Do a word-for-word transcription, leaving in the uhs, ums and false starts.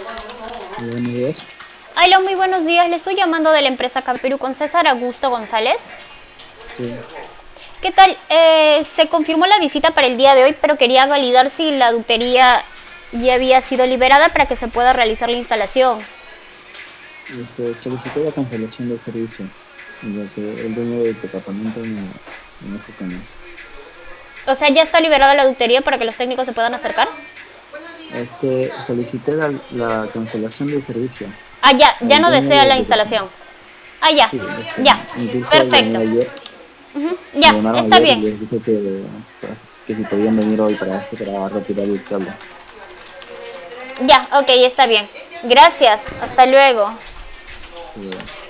Buenos días. Hola, muy buenos días. Le estoy llamando de la empresa Camperú con César Augusto González. Sí, ¿Qué tal? Eh, se confirmó la visita para el día de hoy, pero quería validar si la ductería ya había sido liberada para que se pueda realizar la instalación. este, solicité la cancelación del servicio, ya que el dueño del departamento me, me dijo que no. O sea, ¿ya está liberada la ductería para que los técnicos se puedan acercar? Es que solicité la, la cancelación del servicio Ah, ya, ya al no dueño desea del la departamento. instalación. Ah, ya, Sí, es que ya, incluso llamé perfecto. ayer, Ujú, me ya, llamaron está ayer y bien. les dije que, que si podían venir hoy para esto, para retirar el cable. Ya, ok, está bien. Gracias, hasta luego. Pero,